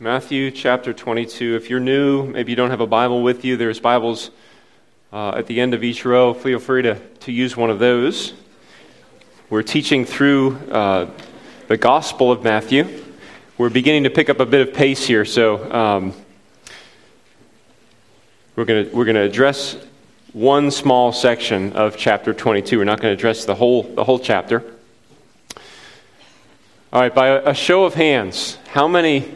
Matthew chapter 22. If you're new, maybe you don't have a Bible with you, there's Bibles at the end of each row. Feel free to use one of those. We're teaching through the Gospel of Matthew. We're beginning to pick up a bit of pace here, so we're going to address one small section of chapter 22. We're not going to address the whole chapter. All right, by a show of hands, how many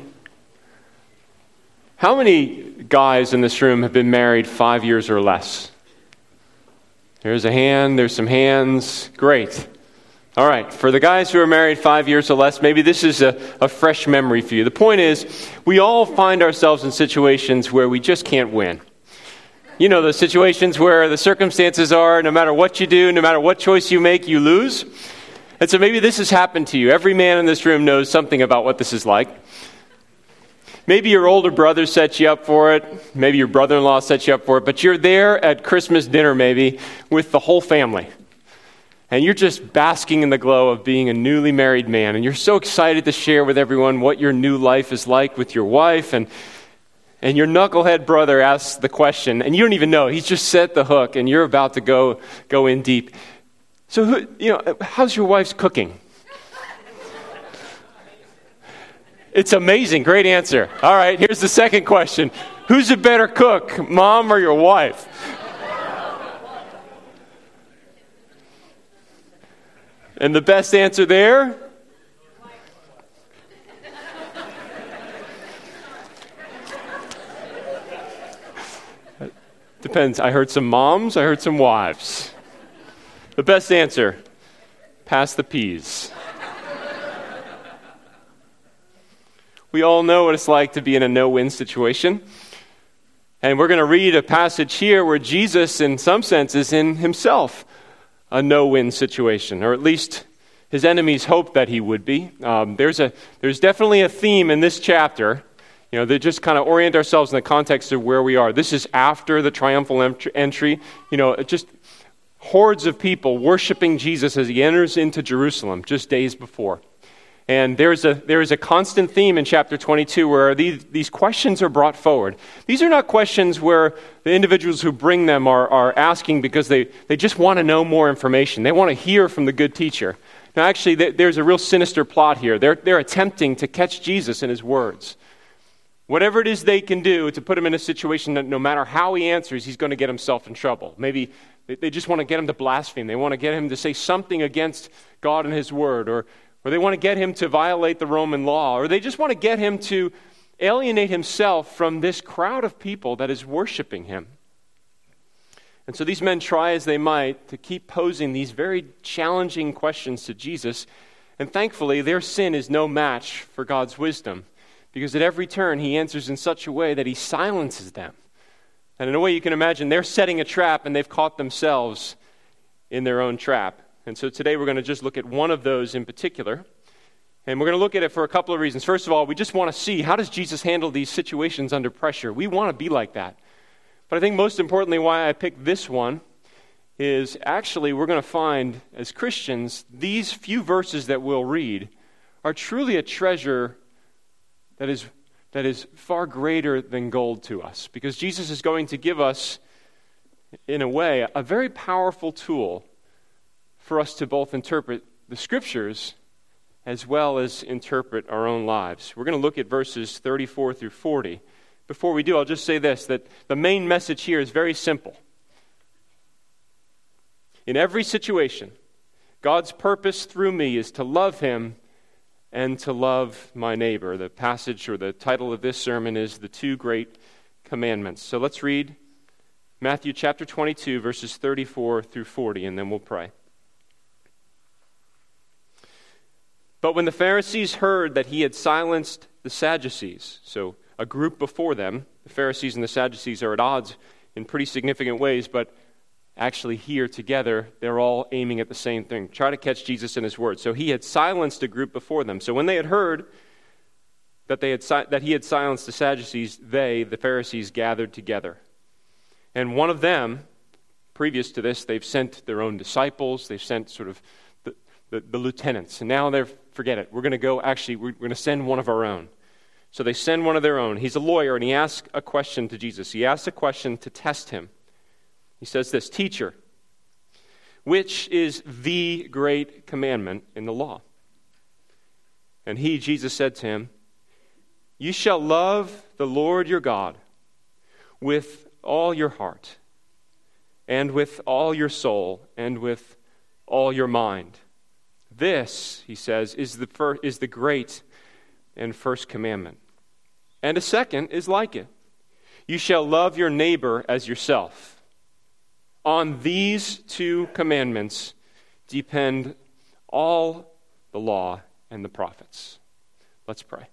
guys in this room have been married 5 years or less? There's a hand, there's some hands. Great. All right, for the guys who are married 5 years or less, maybe this is a fresh memory for you. The point is, we all find ourselves in situations where we just can't win. You know, the situations where the circumstances are, no matter what you do, no matter what choice you make, you lose. And so maybe this has happened to you. Every man in this room knows something about what this is like. Maybe your older brother set you up for it. Maybe your brother-in-law set you up for it. But you're there at Christmas dinner maybe with the whole family. And you're just basking in the glow of being a newly married man. And you're so excited to share with everyone what your new life is like with your wife. And your knucklehead brother asks the question. And you don't even know. He's just set the hook. And you're about to go in deep. So, how's your wife's cooking? It's amazing. Great answer. All right, here's the second question. Who's a better cook, mom or your wife? And the best answer there? Depends. I heard some moms, I heard some wives. The best answer, pass the peas. We all know what it's like to be in a no-win situation. And we're going to read a passage here where Jesus, in some sense, is in himself a no-win situation, or at least his enemies hoped that he would be. There's definitely a theme in this chapter, that just kind of orient ourselves in the context of where we are. This is after the triumphal entry, just hordes of people worshiping Jesus as he enters into Jerusalem just days before. And there is a constant theme in chapter 22 where these questions are brought forward. These are not questions where the individuals who bring them are asking because they just want to know more information. They want to hear from the good teacher. Now actually, there's a real sinister plot here. They're attempting to catch Jesus in his words. Whatever it is they can do to put him in a situation that no matter how he answers, he's going to get himself in trouble. Maybe they just want to get him to blaspheme. They want to get him to say something against God and his word, or they want to get him to violate the Roman law, or they just want to get him to alienate himself from this crowd of people that is worshiping him. And so these men try as they might to keep posing these very challenging questions to Jesus, and thankfully their sin is no match for God's wisdom, because at every turn he answers in such a way that he silences them. And in a way you can imagine they're setting a trap and they've caught themselves in their own trap. And so today we're going to just look at one of those in particular. And we're going to look at it for a couple of reasons. First of all, we just want to see, how does Jesus handle these situations under pressure? We want to be like that. But I think most importantly why I picked this one is actually we're going to find, as Christians, these few verses that we'll read are truly a treasure that is far greater than gold to us. Because Jesus is going to give us, in a way, a very powerful tool for us to both interpret the Scriptures as well as interpret our own lives. We're going to look at verses 34 through 40. Before we do, I'll just say this, that the main message here is very simple. In every situation, God's purpose through me is to love him and to love my neighbor. The passage or the title of this sermon is The Two Great Commandments. So let's read Matthew chapter 22, verses 34 through 40, and then we'll pray. But when the Pharisees heard that he had silenced the Sadducees, so a group before them, the Pharisees and the Sadducees are at odds in pretty significant ways, but actually here together, they're all aiming at the same thing. Try to catch Jesus in his word. So he had silenced a group before them. So when they had heard that he had silenced the Sadducees, the Pharisees, gathered together. And one of them, previous to this, they've sent their own disciples, they've sent sort of the lieutenants. And now forget it. We're going to send one of our own. So they send one of their own. He's a lawyer, and he asks a question to Jesus. He asks a question to test him. He says this, "Teacher, which is the great commandment in the law?" And he, Jesus, said to him, "You shall love the Lord your God with all your heart, and with all your soul, and with all your mind. This," he says, is the great and first commandment. And a second is like it. You shall love your neighbor as yourself. On these two commandments depend all the law and the prophets. Let's pray.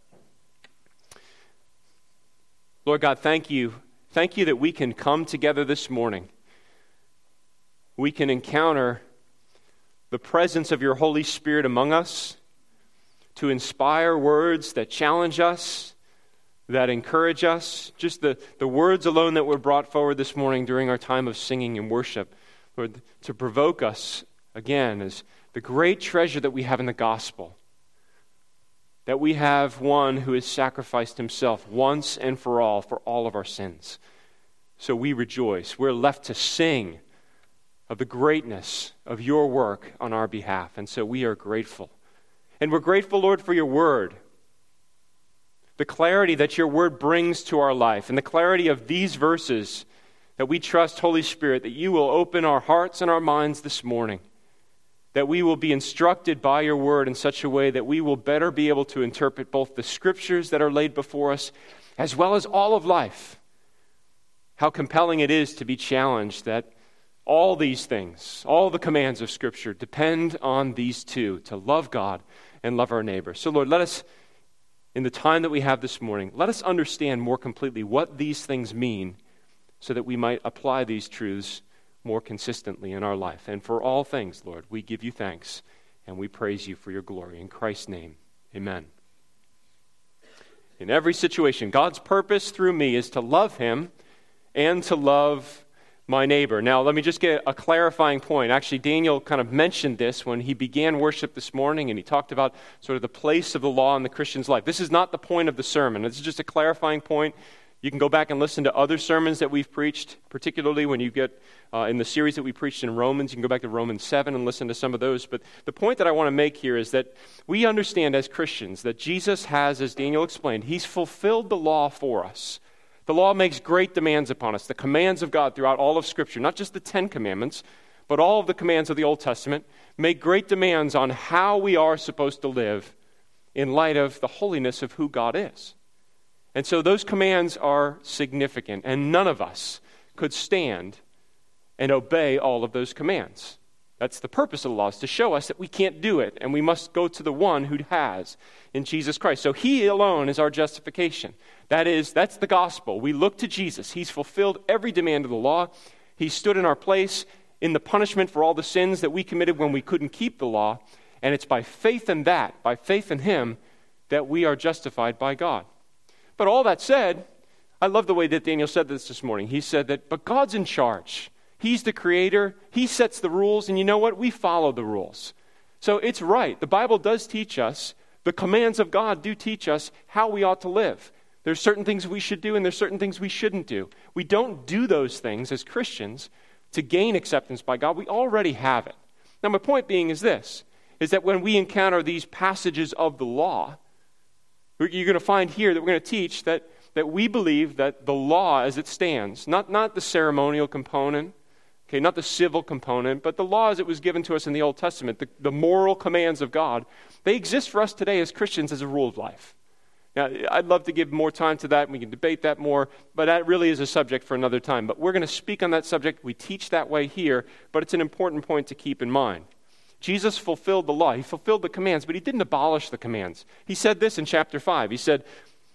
Lord God, thank you. Thank you that we can come together this morning. We can encounter the presence of your Holy Spirit among us to inspire words that challenge us, that encourage us. Just the words alone that were brought forward this morning during our time of singing and worship, Lord, to provoke us again as the great treasure that we have in the gospel. That we have one who has sacrificed himself once and for all of our sins. So we rejoice. We're left to sing of the greatness of your work on our behalf. And so we are grateful. And we're grateful, Lord, for your word. The clarity that your word brings to our life, and the clarity of these verses that we trust, Holy Spirit, that you will open our hearts and our minds this morning. That we will be instructed by your word in such a way that we will better be able to interpret both the scriptures that are laid before us, as well as all of life. How compelling it is to be challenged that all these things, all the commands of Scripture depend on these two, to love God and love our neighbor. So Lord, let us, in the time that we have this morning, let us understand more completely what these things mean so that we might apply these truths more consistently in our life. And for all things, Lord, we give you thanks and we praise you for your glory. In Christ's name, amen. In every situation, God's purpose through me is to love him and to love my neighbor. Now, let me just get a clarifying point. Actually, Daniel kind of mentioned this when he began worship this morning, and he talked about sort of the place of the law in the Christian's life. This is not the point of the sermon. This is just a clarifying point. You can go back and listen to other sermons that we've preached, particularly when you get in the series that we preached in Romans. You can go back to Romans 7 and listen to some of those. But the point that I want to make here is that we understand as Christians that Jesus has, as Daniel explained, he's fulfilled the law for us. The law makes great demands upon us. The commands of God throughout all of Scripture, not just the 10 commandments, but all of the commands of the Old Testament, make great demands on how we are supposed to live in light of the holiness of who God is. And so those commands are significant, and none of us could stand and obey all of those commands. That's the purpose of the law, is to show us that we can't do it, and we must go to the one who has in Jesus Christ. So he alone is our justification. That's the gospel. We look to Jesus. He's fulfilled every demand of the law. He stood in our place in the punishment for all the sins that we committed when we couldn't keep the law, and it's by faith in that, by faith in him, that we are justified by God. But all that said, I love the way that Daniel said this morning. He said that, but God's in charge. He's the creator. He sets the rules. And you know what? We follow the rules. So it's right. The Bible does teach us, the commands of God do teach us how we ought to live. There's certain things we should do and there's certain things we shouldn't do. We don't do those things as Christians to gain acceptance by God. We already have it. Now my point being is this, is that when we encounter these passages of the law, you're going to find here that we're going to teach that we believe that the law as it stands, not the ceremonial component, okay, not the civil component, but the law as it was given to us in the Old Testament, the moral commands of God, they exist for us today as Christians as a rule of life. Now, I'd love to give more time to that, and we can debate that more, but that really is a subject for another time. But we're going to speak on that subject. We teach that way here, but it's an important point to keep in mind. Jesus fulfilled the law. He fulfilled the commands, but he didn't abolish the commands. He said this in chapter 5. He said,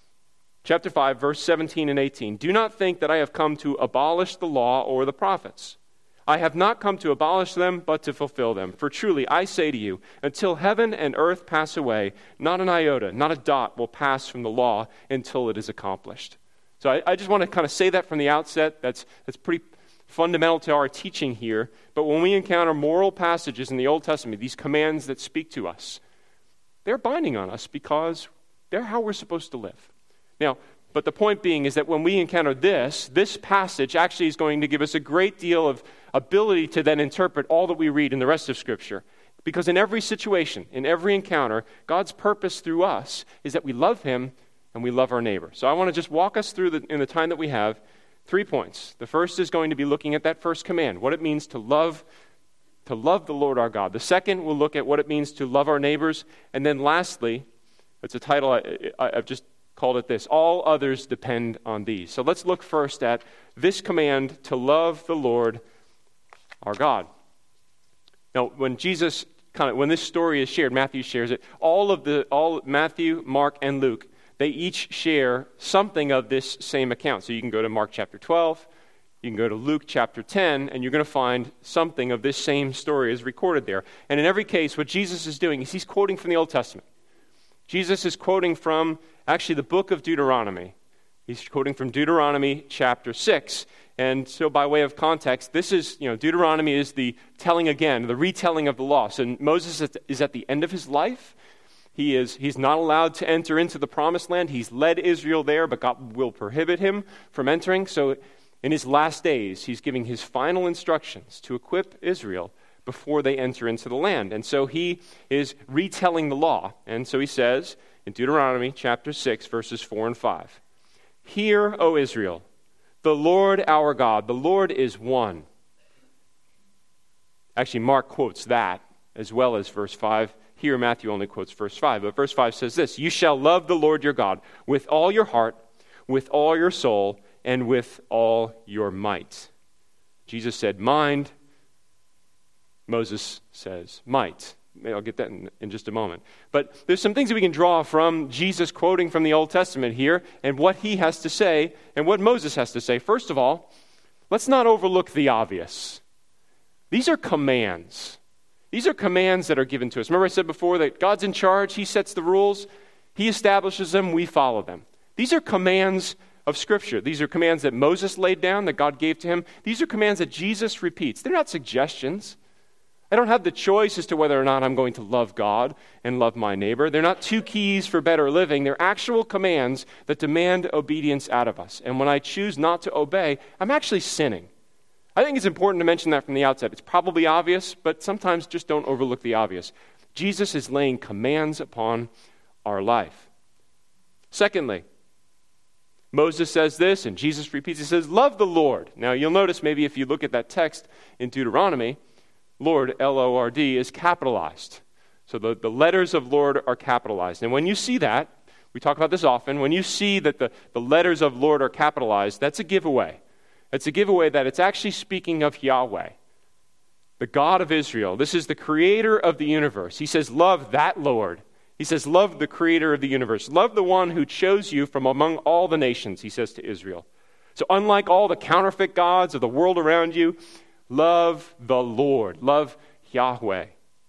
chapter 5, verse 17 and 18, "Do not think that I have come to abolish the law or the prophets. I have not come to abolish them, but to fulfill them. For truly, I say to you, until heaven and earth pass away, not an iota, not a dot will pass from the law until it is accomplished." So I just want to kind of say that from the outset. That's pretty fundamental to our teaching here. But when we encounter moral passages in the Old Testament, these commands that speak to us, they're binding on us because they're how we're supposed to live. Now, but the point being is that when we encounter this passage actually is going to give us a great deal of ability to then interpret all that we read in the rest of Scripture. Because in every situation, in every encounter, God's purpose through us is that we love Him and we love our neighbor. So I want to just walk us through, in the time that we have, 3 points. The first is going to be looking at that first command, what it means to love the Lord our God. The second, we'll look at what it means to love our neighbors. And then lastly, it's a title I've just called it this: all others depend on these. So let's look first at this command to love the Lord our God. Now, when this story is shared, Matthew shares it, all Matthew, Mark, and Luke, they each share something of this same account. So you can go to Mark chapter 12, you can go to Luke chapter 10, and you're going to find something of this same story is recorded there. And in every case, what Jesus is doing is he's quoting from the Old Testament. Jesus is quoting from, actually, the book of Deuteronomy. He's quoting from Deuteronomy chapter 6. And so by way of context, this is, Deuteronomy is the telling again, the retelling of the law. So Moses is at the end of his life. He's not allowed to enter into the promised land. He's led Israel there, but God will prohibit him from entering. So in his last days, he's giving his final instructions to equip Israel before they enter into the land. And so he is retelling the law. And so he says in Deuteronomy chapter 6, verses 4 and 5, "Hear, O Israel, the Lord our God, the Lord is one." Actually, Mark quotes that as well as verse 5. Here, Matthew only quotes verse 5. But verse 5 says this: "You shall love the Lord your God with all your heart, with all your soul, and with all your might." Jesus said mind. Moses says might. I'll get that in just a moment. But there's some things that we can draw from Jesus quoting from the Old Testament here and what he has to say and what Moses has to say. First of all, let's not overlook the obvious. These are commands. These are commands that are given to us. Remember I said before that God's in charge. He sets the rules. He establishes them. We follow them. These are commands of Scripture. These are commands that Moses laid down, that God gave to him. These are commands that Jesus repeats. They're not suggestions. I don't have the choice as to whether or not I'm going to love God and love my neighbor. They're not 2 keys for better living. They're actual commands that demand obedience out of us. And when I choose not to obey, I'm actually sinning. I think it's important to mention that from the outset. It's probably obvious, but sometimes just don't overlook the obvious. Jesus is laying commands upon our life. Secondly, Moses says this, and Jesus repeats, he says, "Love the Lord." Now, you'll notice maybe if you look at that text in Deuteronomy, Lord, L-O-R-D, is capitalized. So the letters of Lord are capitalized. And when you see that, we talk about this often, when you see that the letters of Lord are capitalized, that's a giveaway. It's a giveaway that it's actually speaking of Yahweh, the God of Israel. This is the creator of the universe. He says, love that Lord. He says, love the creator of the universe. Love the one who chose you from among all the nations, he says to Israel. So unlike all the counterfeit gods of the world around you, love the Lord. Love Yahweh.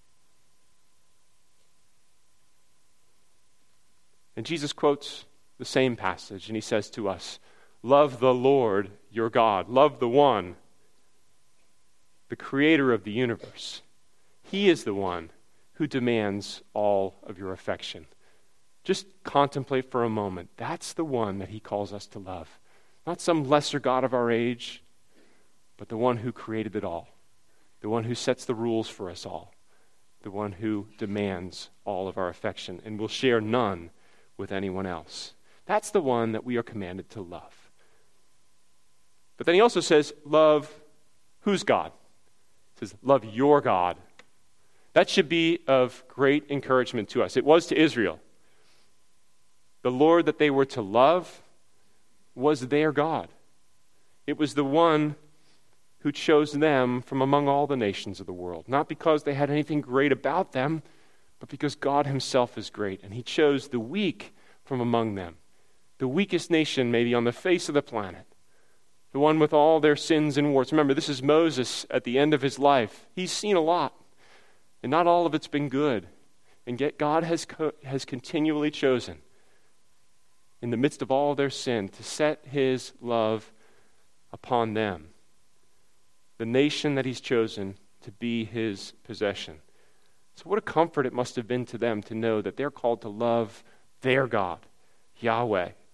And Jesus quotes the same passage, and he says to us, love the Lord your God. Love the one, the creator of the universe. He is the one who demands all of your affection. Just contemplate for a moment. That's the one that he calls us to love. Not some lesser God of our age, but the one who created it all, the one who sets the rules for us all, the one who demands all of our affection and will share none with anyone else. That's the one that we are commanded to love. But then he also says, love whose God? He says, love your God. That should be of great encouragement to us. It was to Israel. The Lord that they were to love was their God. It was the one who chose them from among all the nations of the world. Not because they had anything great about them, but because God himself is great. And he chose the weak from among them. The weakest nation maybe on the face of the planet. The one with all their sins and warts. Remember, this is Moses at the end of his life. He's seen a lot. And not all of it's been good. And yet God has continually chosen, in the midst of all their sin, to set his love upon them. The nation that he's chosen to be his possession. So what a comfort it must have been to them to know that they're called to love their God, Yahweh,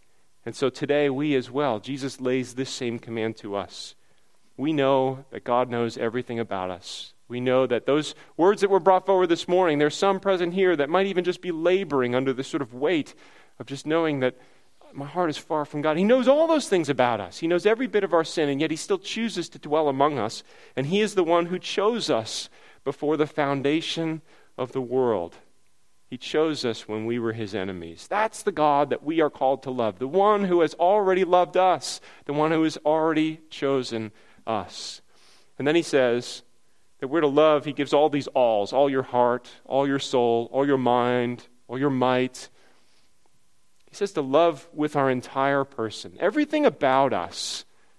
And so today we as well, Jesus lays this same command to us. We know that God knows everything about us. We know that those words that were brought forward this morning, there's some present here that might even just be laboring under the sort of weight of just knowing that my heart is far from God. He knows all those things about us. He knows every bit of our sin, and yet he still chooses to dwell among us. And he is the one who chose us before the foundation of the world. He chose us when we were his enemies. That's the God that we are called to love, the one who has already loved us, the one who has already chosen us. And then he says that we're to love. He gives all these alls, all your heart, all your soul, all your mind, all your might. He says to love with our entire person. Everything about us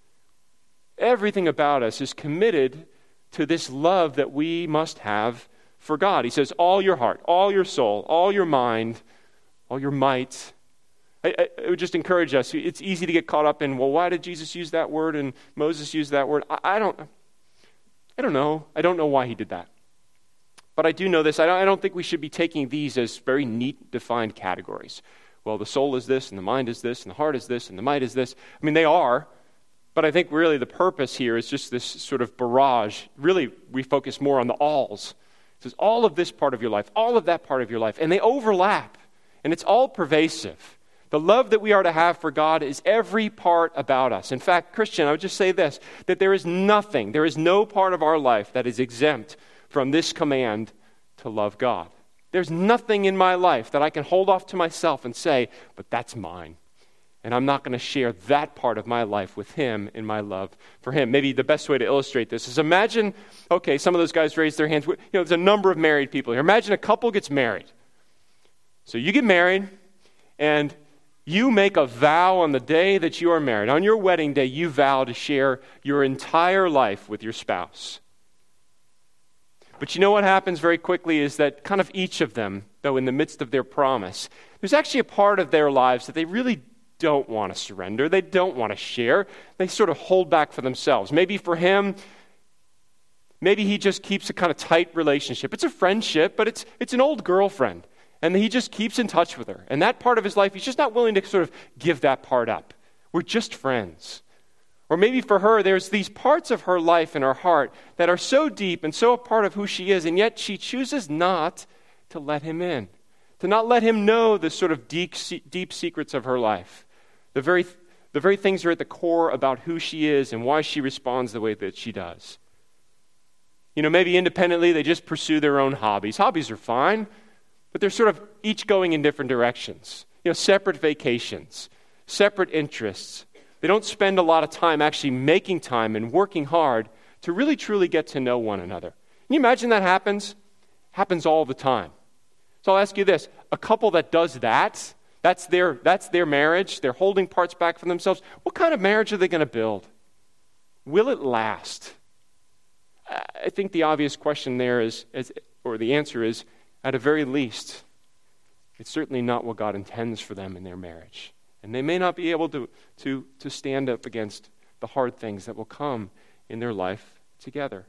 is committed to this love that we must have for God. He says all your heart, all your soul, all your mind, all your might. I would just encourage us. It's easy to get caught up in, well, why did Jesus use that word and Moses use that word? I don't know. I don't know why he did that. But I do know this. I don't think we should be taking these as very neat, defined categories. Well, the soul is this, and the mind is this, and the heart is this, and the might is this. I mean, they are. But I think really the purpose here is just this sort of barrage. Really, we focus more on the alls. It says all of this part of your life, all of that part of your life, and they overlap. And it's all pervasive. The love that we are to have for God is every part about us. In fact, Christian, I would just say this, that there is no part of our life that is exempt from this command to love God. There's nothing in my life that I can hold off to myself and say, but that's mine. And I'm not going to share that part of my life with him in my love for him. Maybe the best way to illustrate this is imagine, okay, some of those guys raised their hands. There's a number of married people here. Imagine a couple gets married. So you get married, and you make a vow on the day that you are married. On your wedding day, you vow to share your entire life with your spouse. But you know what happens very quickly is that kind of each of them, though in the midst of their promise, there's actually a part of their lives that they really don't want to surrender. They don't want to share. They sort of hold back for themselves. Maybe for him, maybe he just keeps a kind of tight relationship. It's a friendship, but it's an old girlfriend. And he just keeps in touch with her. And that part of his life, he's just not willing to sort of give that part up. We're just friends. Or maybe for her, there's these parts of her life and her heart that are so deep and so a part of who she is, and yet she chooses not to let him in, to not let him know the sort of deep secrets of her life. The very things are at the core about who she is and why she responds the way that she does. Maybe independently they just pursue their own hobbies. Hobbies are fine, but they're sort of each going in different directions. Separate vacations, separate interests. They don't spend a lot of time actually making time and working hard to really truly get to know one another. Can you imagine that happens? Happens all the time. So I'll ask you this. A couple that does that, that's their marriage. They're holding parts back from themselves. What kind of marriage are they going to build? Will it last? I think the obvious question there or the answer is, at the very least, it's certainly not what God intends for them in their marriage. And they may not be able to stand up against the hard things that will come in their life together.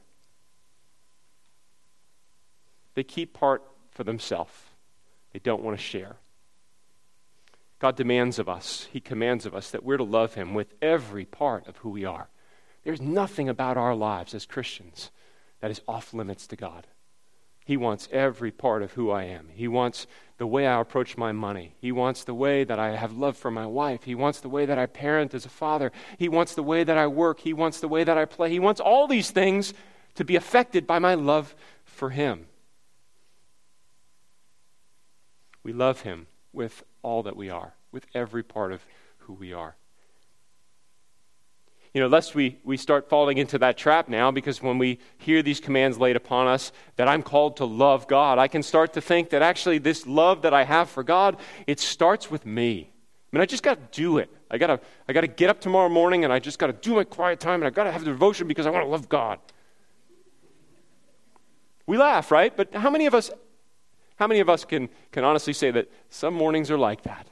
They keep part for themselves. They don't want to share. God demands of us, he commands of us that we're to love him with every part of who we are. There's nothing about our lives as Christians that is off limits to God. He wants every part of who I am. He wants the way I approach my money. He wants the way that I have love for my wife. He wants the way that I parent as a father. He wants the way that I work. He wants the way that I play. He wants all these things to be affected by my love for him. We love him with all that we are, with every part of who we are. Lest we start falling into that trap now, because when we hear these commands laid upon us, that I'm called to love God, I can start to think that actually this love that I have for God, it starts with me. I just got to do it. I got to get up tomorrow morning, and I just got to do my quiet time, and I got to have the devotion because I want to love God. We laugh, right? But how many of us can honestly say that some mornings are like that?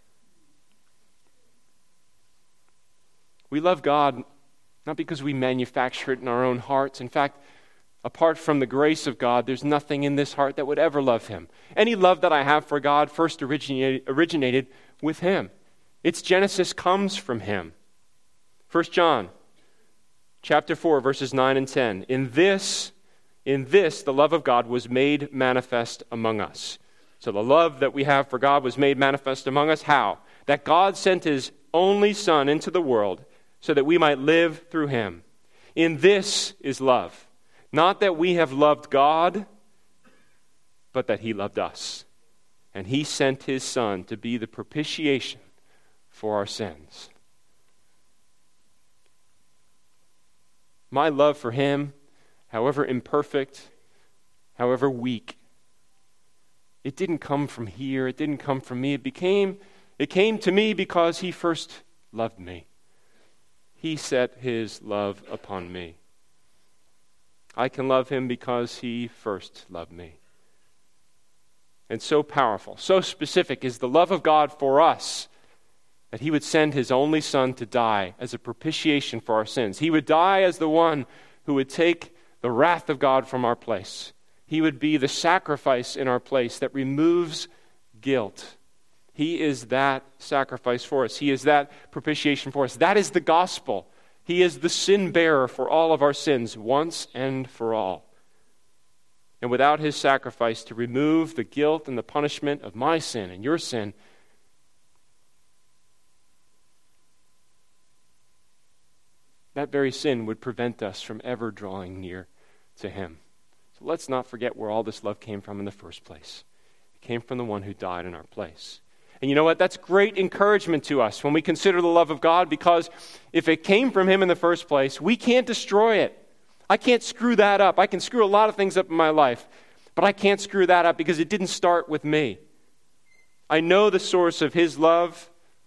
We love God not because we manufacture it in our own hearts. In fact, apart from the grace of God, there's nothing in this heart that would ever love him. Any love that I have for God first originated with him. Its genesis comes from him. 1 John chapter 4, verses 9 and 10. In this, the love of God was made manifest among us. So the love that we have for God was made manifest among us. How? That God sent his only Son into the world so that we might live through him. In this is love. Not that we have loved God, but that he loved us. And he sent his Son to be the propitiation for our sins. My love for him, however imperfect, however weak, it didn't come from here. It didn't come from me. It came to me because he first loved me. He set his love upon me. I can love him because he first loved me. And so powerful, so specific is the love of God for us that he would send his only Son to die as a propitiation for our sins. He would die as the one who would take the wrath of God from our place. He would be the sacrifice in our place that removes guilt. He is that sacrifice for us. He is that propitiation for us. That is the gospel. He is the sin bearer for all of our sins, once and for all. And without his sacrifice to remove the guilt and the punishment of my sin and your sin, that very sin would prevent us from ever drawing near to him. So let's not forget where all this love came from in the first place. It came from the one who died in our place. And you know what? That's great encouragement to us when we consider the love of God, because if it came from him in the first place, we can't destroy it. I can't screw that up. I can screw a lot of things up in my life, but I can't screw that up because it didn't start with me. I know the source of his love.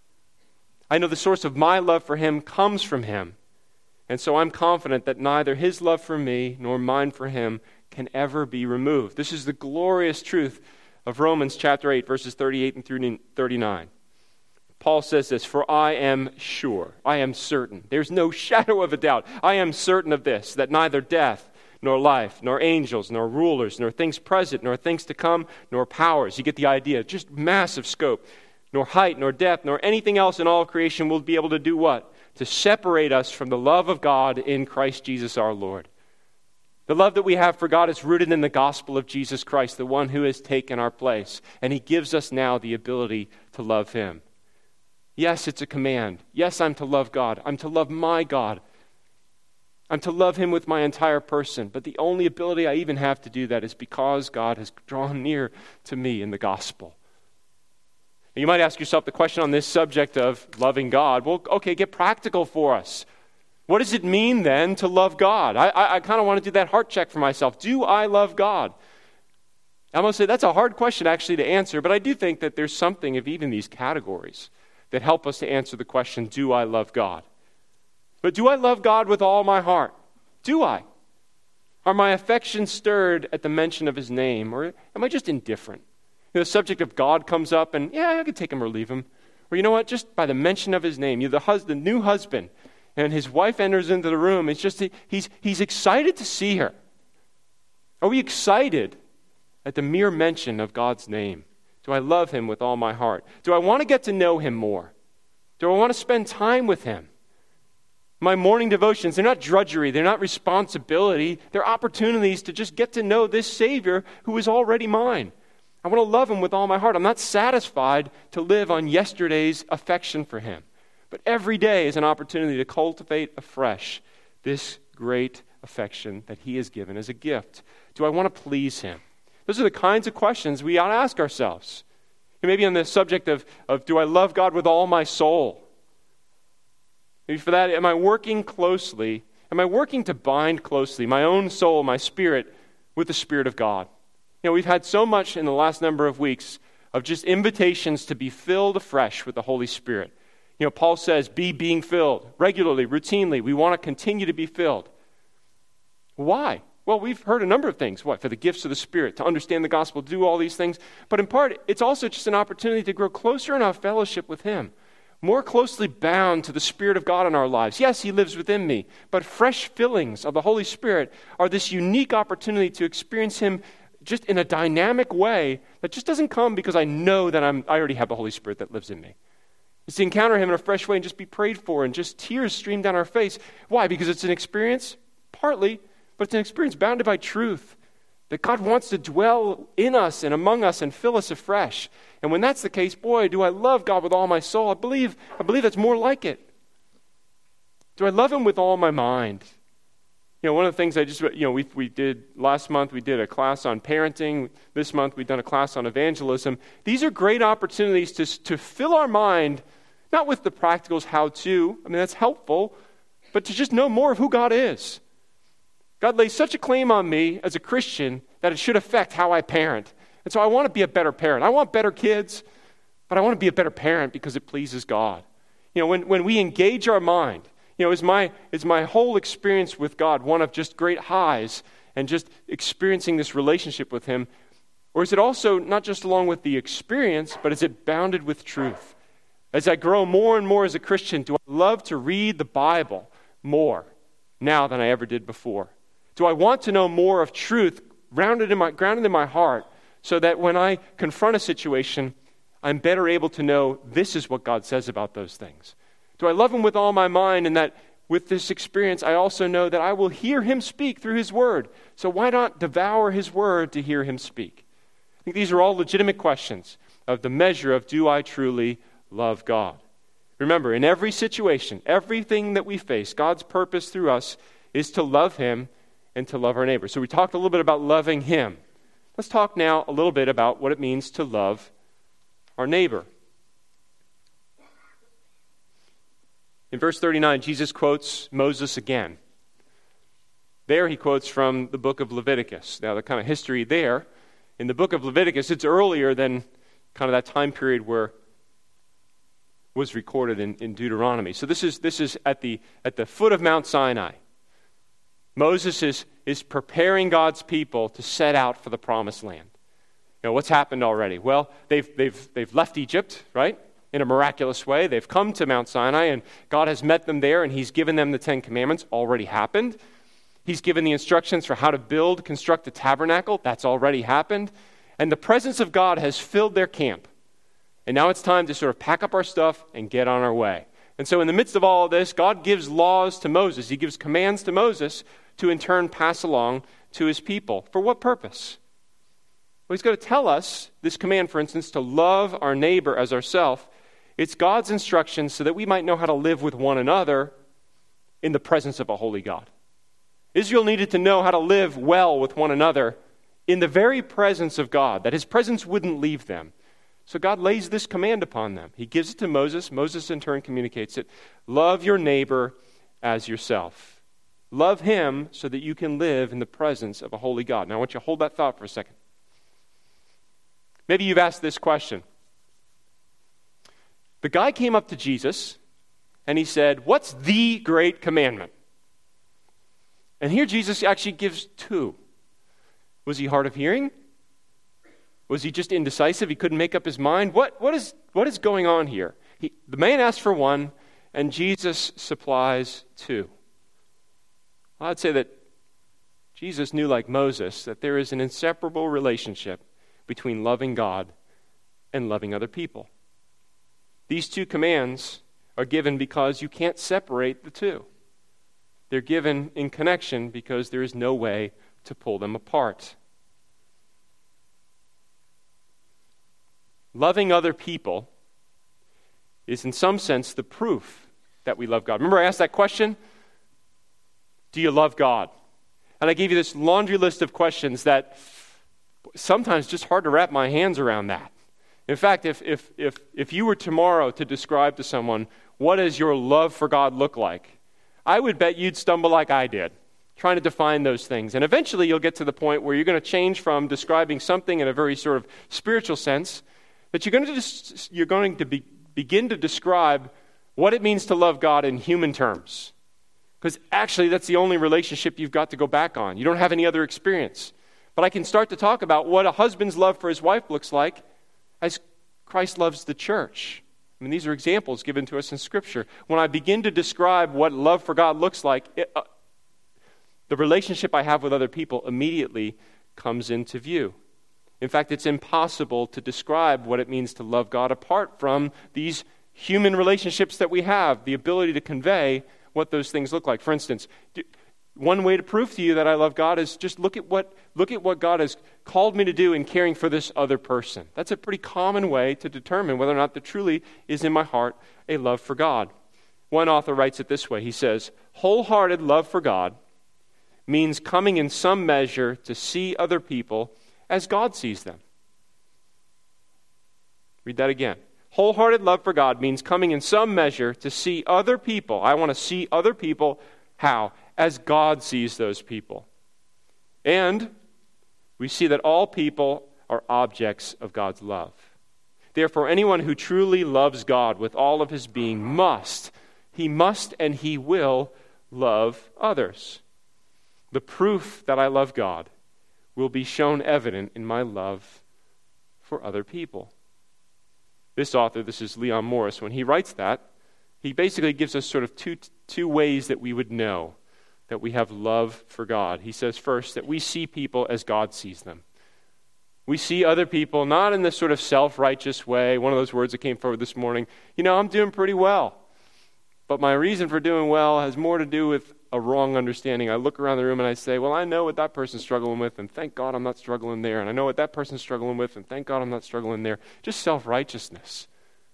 I know the source of my love for him comes from him. And so I'm confident that neither his love for me nor mine for him can ever be removed. This is the glorious truth of Romans chapter 8, verses 38 and through 39. Paul says this, "For I am sure, I am certain, there's no shadow of a doubt, I am certain of this, that neither death, nor life, nor angels, nor rulers, nor things present, nor things to come, nor powers," you get the idea, just massive scope, "nor height, nor depth, nor anything else in all creation will be able to do" what? To separate us from the love of God in Christ Jesus our Lord. The love that we have for God is rooted in the gospel of Jesus Christ, the one who has taken our place. And he gives us now the ability to love him. Yes, it's a command. Yes, I'm to love God. I'm to love my God. I'm to love him with my entire person. But the only ability I even have to do that is because God has drawn near to me in the gospel. You might ask yourself the question on this subject of loving God. Well, okay, get practical for us. What does it mean then to love God? I kind of want to do that heart check for myself. Do I love God? I'm going to say that's a hard question actually to answer, but I do think that there's something of even these categories that help us to answer the question, do I love God? But do I love God with all my heart? Do I? Are my affections stirred at the mention of his name, or am I just indifferent? The subject of God comes up and, yeah, I could take him or leave him. Or you know what, just by the mention of his name, the new husband, and his wife enters into the room, it's just, he's excited to see her. Are we excited at the mere mention of God's name? Do I love him with all my heart? Do I want to get to know him more? Do I want to spend time with him? My morning devotions, they're not drudgery, they're not responsibility, they're opportunities to just get to know this Savior who is already mine. I want to love him with all my heart. I'm not satisfied to live on yesterday's affection for him. But every day is an opportunity to cultivate afresh this great affection that he has given as a gift. Do I want to please him? Those are the kinds of questions we ought to ask ourselves. And maybe on the subject of do I love God with all my soul? Maybe for that, am I working to bind closely my own soul, my spirit, with the Spirit of God? You know, we've had so much in the last number of weeks of just invitations to be filled afresh with the Holy Spirit. You know, Paul says, be being filled regularly, routinely. We want to continue to be filled. Why? Well, we've heard a number of things. What? For the gifts of the Spirit, to understand the gospel, to do all these things. But in part, it's also just an opportunity to grow closer in our fellowship with him. More closely bound to the Spirit of God in our lives. Yes, he lives within me. But fresh fillings of the Holy Spirit are this unique opportunity to experience him just in a dynamic way that just doesn't come because I know that I already have the Holy Spirit that lives in me. It's to encounter him in a fresh way and just be prayed for and just tears stream down our face. Why? Because it's an experience, partly, but it's an experience bounded by truth. That God wants to dwell in us and among us and fill us afresh. And when that's the case, boy, do I love God with all my soul. I believe that's more like it. Do I love him with all my mind? One of the things we did last month, we did a class on parenting. This month, we've done a class on evangelism. These are great opportunities to fill our mind, not with the practicals, how to. I mean, that's helpful, but to just know more of who God is. God lays such a claim on me as a Christian that it should affect how I parent. And so I want to be a better parent. I want better kids, but I want to be a better parent because it pleases God. When we engage our mind, is my whole experience with God one of just great highs and just experiencing this relationship with him? Or is it also not just along with the experience, but is it bounded with truth? As I grow more and more as a Christian, do I love to read the Bible more now than I ever did before? Do I want to know more of truth grounded in my heart so that when I confront a situation, I'm better able to know this is what God says about those things? Do I love him with all my mind, and that with this experience I also know that I will hear him speak through his word? So why not devour his word to hear him speak? I think these are all legitimate questions of the measure of, do I truly love God? Remember, in every situation, everything that we face, God's purpose through us is to love him and to love our neighbor. So we talked a little bit about loving him. Let's talk now a little bit about what it means to love our neighbor. In verse 39, Jesus quotes Moses again. There he quotes from the book of Leviticus. Now, the kind of history there, in the book of Leviticus, it's earlier than kind of that time period where was recorded in Deuteronomy. So this is at the foot of Mount Sinai. Moses is preparing God's people to set out for the promised land. What's happened already? Well, they've left Egypt, right? In a miraculous way. They've come to Mount Sinai, and God has met them there, and he's given them the Ten Commandments. Already happened. He's given the instructions for how to construct the tabernacle. That's already happened. And the presence of God has filled their camp. And now it's time to sort of pack up our stuff and get on our way. And so in the midst of all of this, God gives laws to Moses. He gives commands to Moses to in turn pass along to his people. For what purpose? Well, he's going to tell us this command, for instance, to love our neighbor as ourselves. It's God's instructions so that we might know how to live with one another in the presence of a holy God. Israel needed to know how to live well with one another in the very presence of God, that his presence wouldn't leave them. So God lays this command upon them. He gives it to Moses. Moses in turn communicates it. Love your neighbor as yourself. Love him so that you can live in the presence of a holy God. Now I want you to hold that thought for a second. Maybe you've asked this question. The guy came up to Jesus and he said, "What's the great commandment?" And here Jesus actually gives two. Was he hard of hearing? Was he just indecisive? He couldn't make up his mind? What is going on here? The man asked for one, and Jesus supplies two. Well, I'd say that Jesus knew, like Moses, that there is an inseparable relationship between loving God and loving other people. These two commands are given because you can't separate the two. They're given in connection because there is no way to pull them apart. Loving other people is in some sense the proof that we love God. Remember I asked that question? Do you love God? And I gave you this laundry list of questions that sometimes just hard to wrap my hands around that. In fact, if you were tomorrow to describe to someone, what does your love for God look like? I would bet you'd stumble like I did, trying to define those things. And eventually you'll get to the point where you're going to change from describing something in a very sort of spiritual sense, that you're going to begin to describe what it means to love God in human terms. Because actually that's the only relationship you've got to go back on. You don't have any other experience. But I can start to talk about what a husband's love for his wife looks like as Christ loves the church. I mean, these are examples given to us in Scripture. When I begin to describe what love for God looks like, the relationship I have with other people immediately comes into view. In fact, it's impossible to describe what it means to love God apart from these human relationships that we have, the ability to convey what those things look like. For instance, one way to prove to you that I love God is just look at what God has called me to do in caring for this other person. That's a pretty common way to determine whether or not there truly is in my heart a love for God. One author writes it this way. He says, wholehearted love for God means coming in some measure to see other people as God sees them. Read that again. Wholehearted love for God means coming in some measure to see other people. I want to see other people, how? As God sees those people. And we see that all people are objects of God's love. Therefore, anyone who truly loves God with all of his being must and he will love others. The proof that I love God will be shown evident in my love for other people. This author, this is Leon Morris, when he writes that, he basically gives us sort of two ways that we would know that we have love for God. He says first that we see people as God sees them. We see other people not in this sort of self-righteous way. One of those words that came forward this morning, I'm doing pretty well. But my reason for doing well has more to do with a wrong understanding. I look around the room and I say, well, I know what that person's struggling with, and thank God I'm not struggling there. And I know what that person's struggling with, and thank God I'm not struggling there. Just self-righteousness.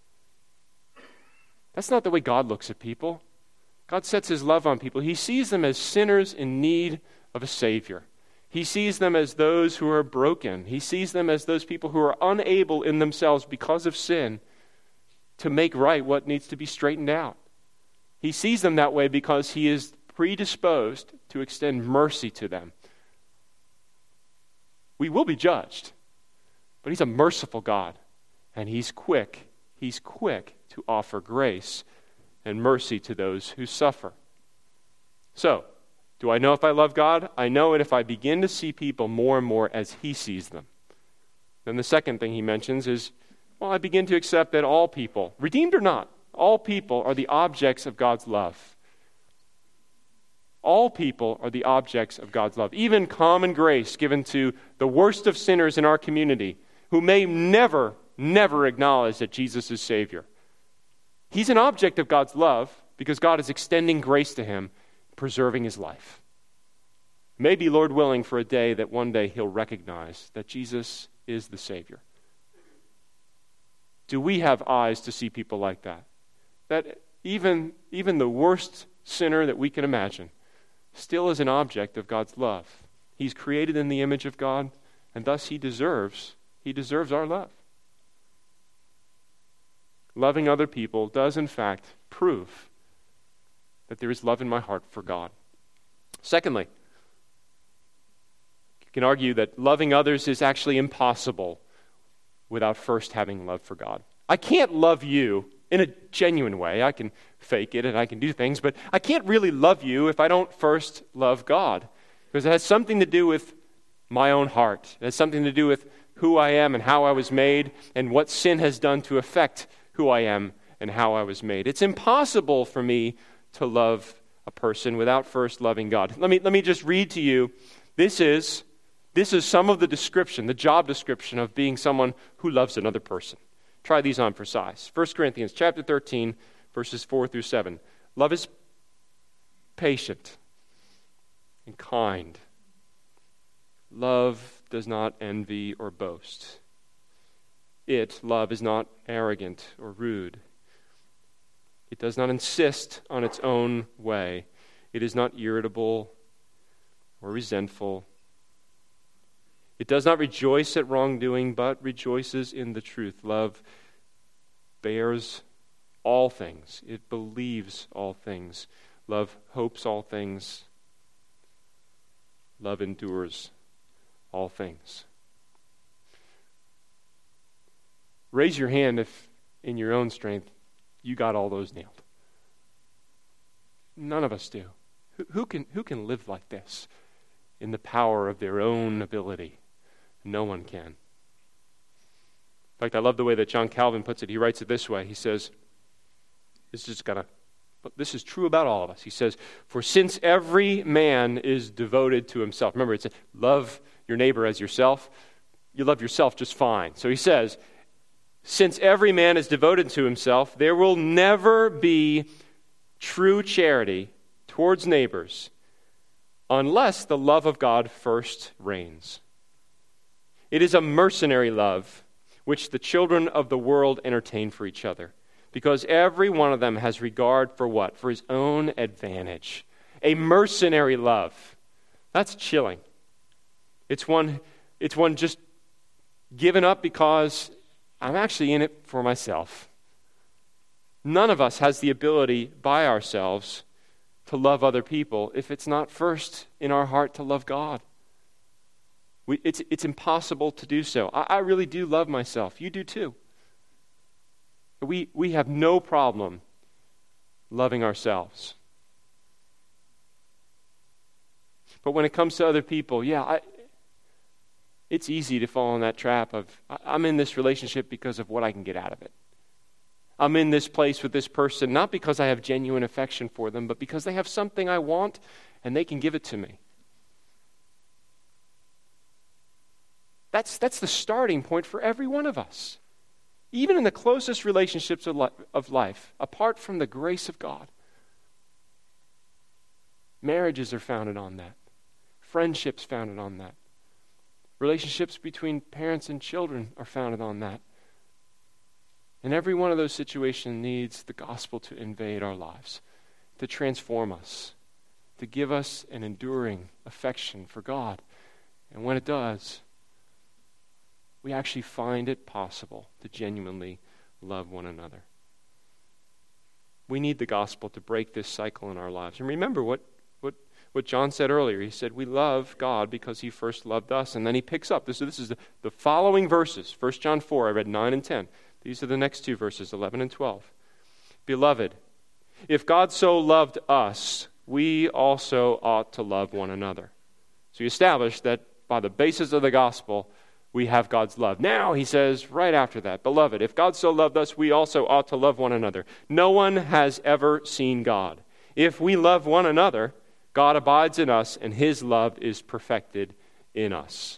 That's not the way God looks at people. God sets his love on people. He sees them as sinners in need of a Savior. He sees them as those who are broken. He sees them as those people who are unable in themselves because of sin to make right what needs to be straightened out. He sees them that way because he is predisposed to extend mercy to them. We will be judged, but he's a merciful God, and he's quick to offer grace and mercy to those who suffer. So, do I know if I love God? I know it if I begin to see people more and more as he sees them. Then the second thing he mentions is, I begin to accept that all people, redeemed or not, all people are the objects of God's love. All people are the objects of God's love. Even common grace given to the worst of sinners in our community who may never acknowledge that Jesus is Savior. He's an object of God's love because God is extending grace to him, preserving his life. Maybe, Lord willing, for a day that one day he'll recognize that Jesus is the Savior. Do we have eyes to see people like that? That even the worst sinner that we can imagine still is an object of God's love. He's created in the image of God, and thus he deserves our love. Loving other people does, in fact, prove that there is love in my heart for God. Secondly, you can argue that loving others is actually impossible without first having love for God. I can't love you in a genuine way. I can fake it and I can do things, but I can't really love you if I don't first love God, because it has something to do with my own heart. It has something to do with who I am and how I was made and what sin has done to affect who I am and how I was made. It's impossible for me to love a person without first loving God. Let me just read to you. This is some of the description, the job description of being someone who loves another person. Try these on for size. 1 Corinthians chapter 13, verses 4 through 7. Love is patient and kind. Love does not envy or boast. Love, is not arrogant or rude. It does not insist on its own way. It is not irritable or resentful. It does not rejoice at wrongdoing, but rejoices in the truth. Love bears all things. It believes all things. Love hopes all things. Love endures all things. Raise your hand if, in your own strength, you got all those nailed. None of us do. Who can live like this in the power of their own ability? No one can. In fact, I love the way that John Calvin puts it. He writes it this way. He says, but this is true about all of us. He says, for since every man is devoted to himself. Remember, it's love your neighbor as yourself. You love yourself just fine. So he says, Since every man is devoted to himself, there will never be true charity towards neighbors unless the love of God first reigns. It is a mercenary love which the children of the world entertain for each other, because every one of them has regard for what? For his own advantage. A mercenary love. That's chilling. It's one just given up because I'm actually in it for myself. None of us has the ability by ourselves to love other people if it's not first in our heart to love God. It's impossible to do so. I really do love myself. You do too. We have no problem loving ourselves. But when it comes to other people, it's easy to fall in that trap of, I'm in this relationship because of what I can get out of it. I'm in this place with this person, not because I have genuine affection for them, but because they have something I want and they can give it to me. That's the starting point for every one of us. Even in the closest relationships of life, apart from the grace of God. Marriages are founded on that. Friendships founded on that. Relationships between parents and children are founded on that. And every one of those situations needs the gospel to invade our lives, to transform us, to give us an enduring affection for God. And when it does, we actually find it possible to genuinely love one another. We need the gospel to break this cycle in our lives. And remember what John said earlier. He said, we love God because he first loved us. And then he picks up. This is the following verses. 1 John 4, I read 9 and 10. These are the next two verses, 11 and 12. Beloved, if God so loved us, we also ought to love one another. So he established that by the basis of the gospel, we have God's love. Now, he says right after that, beloved, if God so loved us, we also ought to love one another. No one has ever seen God. If we love one another, God abides in us, and his love is perfected in us.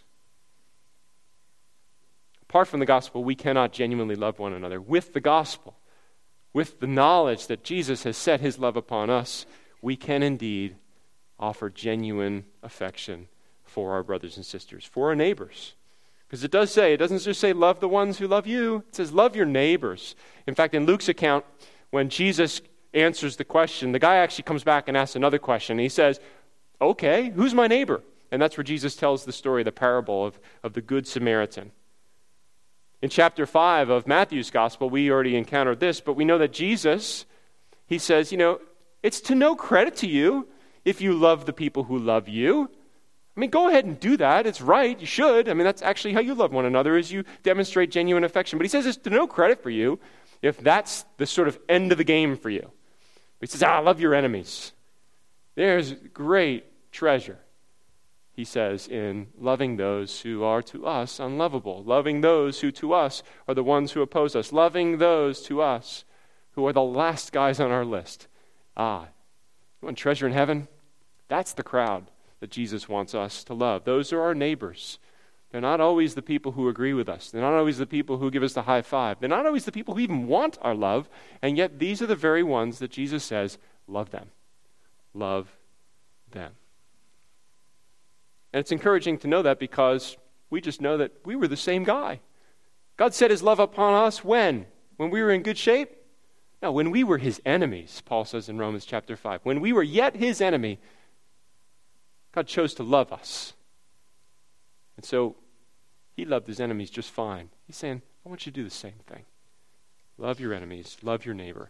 Apart from the gospel, we cannot genuinely love one another. With the gospel, with the knowledge that Jesus has set his love upon us, we can indeed offer genuine affection for our brothers and sisters, for our neighbors. Because it doesn't just say love the ones who love you. It says love your neighbors. In fact, in Luke's account, when Jesus answers the question, the guy actually comes back and asks another question. He says, okay, who's my neighbor? And that's where Jesus tells the story, the parable of the Good Samaritan. In chapter 5 of Matthew's gospel, we already encountered this, but we know that Jesus, he says, it's to no credit to you if you love the people who love you. I mean, go ahead and do that. It's right. You should. I mean, that's actually how you love one another, is you demonstrate genuine affection. But he says it's to no credit for you if that's the sort of end of the game for you. He says, love your enemies. There's great treasure, he says, in loving those who are to us unlovable, loving those who to us are the ones who oppose us, loving those to us who are the last guys on our list. You want treasure in heaven? That's the crowd that Jesus wants us to love. Those are our neighbors. They're not always the people who agree with us. They're not always the people who give us the high five. They're not always the people who even want our love. And yet these are the very ones that Jesus says, love them. Love them. And it's encouraging to know that because we just know that we were the same guy. God set his love upon us when? When we were in good shape? No, when we were his enemies, Paul says in Romans chapter 5. When we were yet his enemy, God chose to love us. And so he loved his enemies just fine. He's saying, I want you to do the same thing. Love your enemies. Love your neighbor.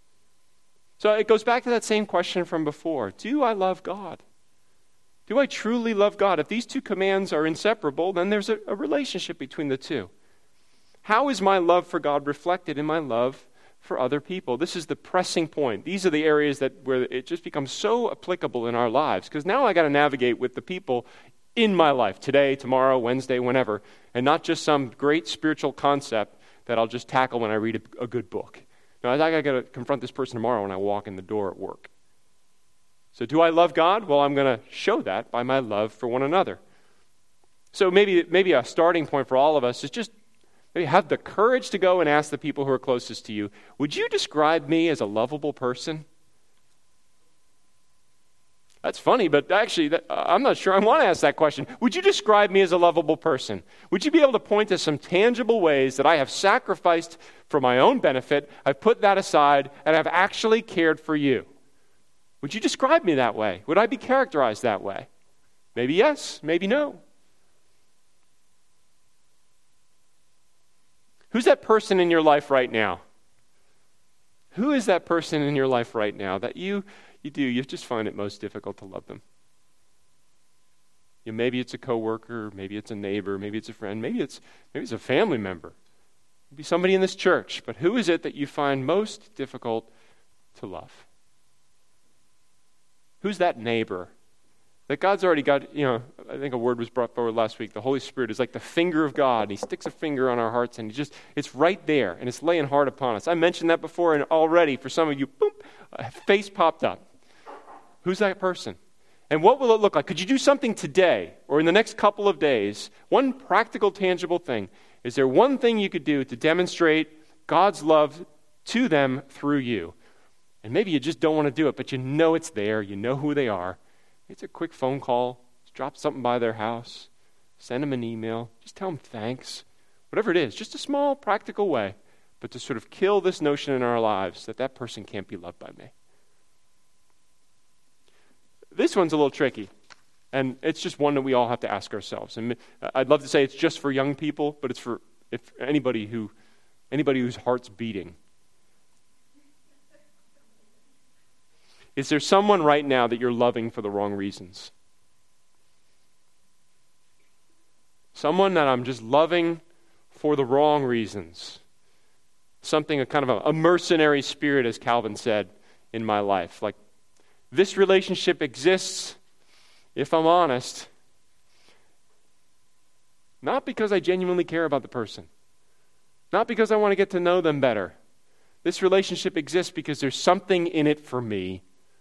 So it goes back to that same question from before. Do I love God? Do I truly love God? If these two commands are inseparable, then there's a relationship between the two. How is my love for God reflected in my love for other people? This is the pressing point. These are the areas where it just becomes so applicable in our lives. Because now I got to navigate with the people in my life, today, tomorrow, Wednesday, whenever, and not just some great spiritual concept that I'll just tackle when I read a good book. Now, I got to confront this person tomorrow when I walk in the door at work. So do I love God? Well, I'm going to show that by my love for one another. So maybe a starting point for all of us is just Maybe have the courage to go and ask the people who are closest to you, would you describe me as a lovable person? That's funny, but actually, I'm not sure I want to ask that question. Would you describe me as a lovable person? Would you be able to point to some tangible ways that I have sacrificed for my own benefit, I've put that aside, and I've actually cared for you? Would you describe me that way? Would I be characterized that way? Maybe yes, maybe no. Who's that person in your life right now? Who is that person in your life right now that you just find it most difficult to love them? Maybe it's a coworker, maybe it's a neighbor, maybe it's a friend, maybe it's a family member, maybe somebody in this church. But who is it that you find most difficult to love? Who's that neighbor that God's already got? I think a word was brought forward last week. The Holy Spirit is like the finger of God, and He sticks a finger on our hearts, and it's right there, and it's laying hard upon us. I mentioned that before, and already for some of you, boom, a face popped up. Who's that person? And what will it look like? Could you do something today or in the next couple of days? One practical, tangible thing. Is there one thing you could do to demonstrate God's love to them through you? And maybe you just don't want to do it, but you know it's there. You know who they are. It's a quick phone call. Just drop something by their house. Send them an email. Just tell them thanks. Whatever it is. Just a small, practical way. But to sort of kill this notion in our lives that person can't be loved by me. This one's a little tricky, and it's just one that we all have to ask ourselves. And I'd love to say it's just for young people, but it's for anybody whose heart's beating. Is there someone right now that you're loving for the wrong reasons? Someone that I'm just loving for the wrong reasons. Something, a kind of a mercenary spirit, as Calvin said, in my life. Like, this relationship exists, if I'm honest, not because I genuinely care about the person, not because I want to get to know them better. This relationship exists because there's something in it for me.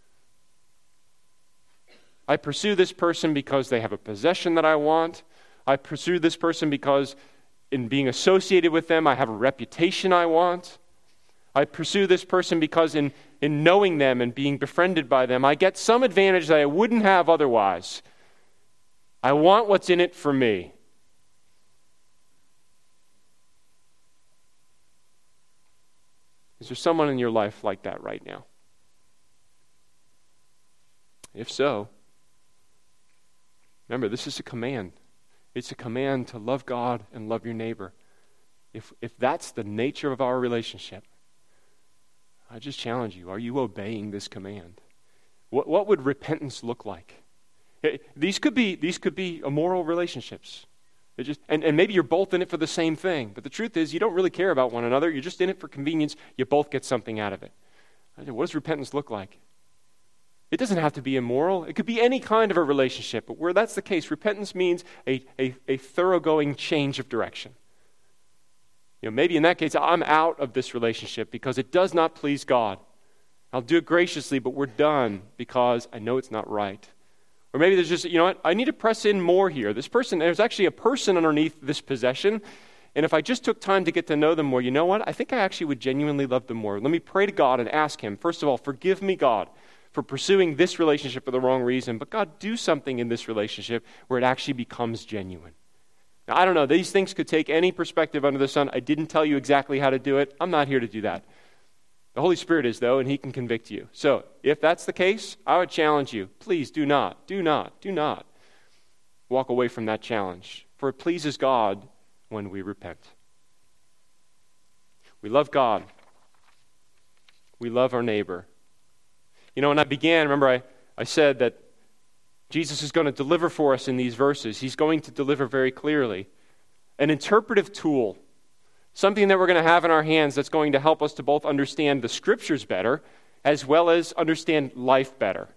I pursue this person because they have a possession that I want. I pursue this person because in being associated with them, I have a reputation I want. I pursue this person because in knowing them and being befriended by them, I get some advantage that I wouldn't have otherwise. I want what's in it for me. Is there someone in your life like that right now? If so, remember, this is a command. It's a command to love God and love your neighbor. If that's the nature of our relationship, I just challenge you, are you obeying this command? What would repentance look like? These could be immoral relationships. And maybe you're both in it for the same thing. But the truth is, you don't really care about one another. You're just in it for convenience. You both get something out of it. What does repentance look like? It doesn't have to be immoral. It could be any kind of a relationship. But where that's the case, repentance means a thoroughgoing change of direction. Maybe in that case, I'm out of this relationship because it does not please God. I'll do it graciously, but we're done because I know it's not right. Or maybe there's just, I need to press in more here. There's actually a person underneath this possession, and if I just took time to get to know them more, you know what? I think I actually would genuinely love them more. Let me pray to God and ask Him, first of all, forgive me, God, for pursuing this relationship for the wrong reason, but God, do something in this relationship where it actually becomes genuine. Now, I don't know. These things could take any perspective under the sun. I didn't tell you exactly how to do it. I'm not here to do that. The Holy Spirit is, though, and He can convict you. So, if that's the case, I would challenge you, please do not walk away from that challenge. For it pleases God when we repent. We love God. We love our neighbor. When I began, remember I said that Jesus is going to deliver for us in these verses. He's going to deliver very clearly an interpretive tool, something that we're going to have in our hands that's going to help us to both understand the Scriptures better as well as understand life better.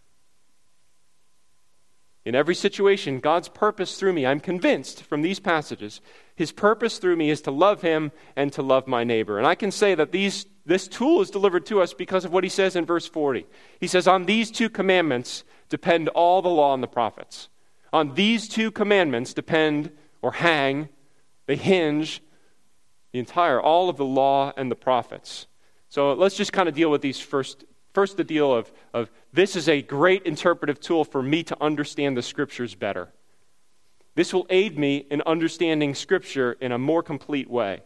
In every situation, God's purpose through me, I'm convinced from these passages, His purpose through me is to love Him and to love my neighbor. And I can say that this tool is delivered to us because of what He says in verse 40. He says, on these two commandments depend all the law and the prophets. On these two commandments depend or hang, they hinge all of the law and the prophets. So let's just kind of deal with these first. First, the deal of this is a great interpretive tool for me to understand the Scriptures better. This will aid me in understanding Scripture in a more complete way.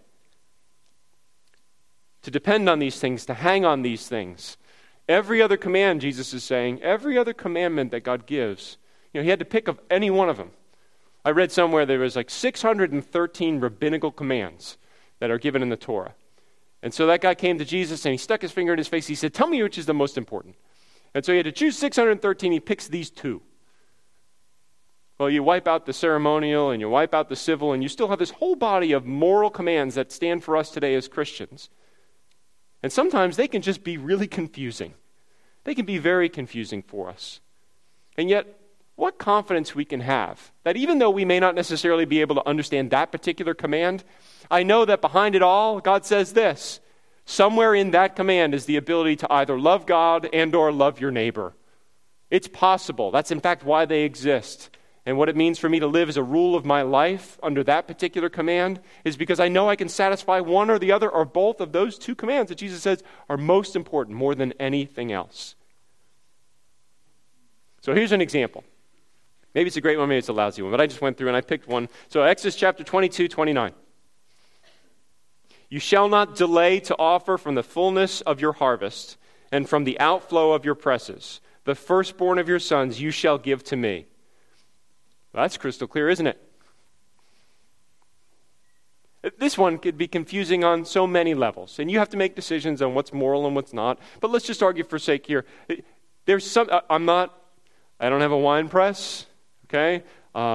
To depend on these things, to hang on these things. Every other command, Jesus is saying, every other commandment that God gives, he had to pick of any one of them. I read somewhere there was like 613 rabbinical commands that are given in the Torah. And so that guy came to Jesus and he stuck his finger in his face. He said, tell me which is the most important. And so he had to choose 613. He picks these two. Well, you wipe out the ceremonial and you wipe out the civil, and you still have this whole body of moral commands that stand for us today as Christians. And sometimes they can just be really confusing. They can be very confusing for us. And yet, what confidence we can have that even though we may not necessarily be able to understand that particular command, I know that behind it all, God says this: somewhere in that command is the ability to either love God and or love your neighbor. It's possible. That's in fact why they exist. And what it means for me to live as a rule of my life under that particular command is because I know I can satisfy one or the other or both of those two commands that Jesus says are most important, more than anything else. So here's an example. Maybe it's a great one, maybe it's a lousy one, but I just went through and I picked one. So Exodus chapter 22, 29. You shall not delay to offer from the fullness of your harvest and from the outflow of your presses. The firstborn of your sons you shall give to me. Well, that's crystal clear, isn't it? This one could be confusing on so many levels, and you have to make decisions on what's moral and what's not. But let's just argue for sake here. There's some. I don't have a wine press. Okay,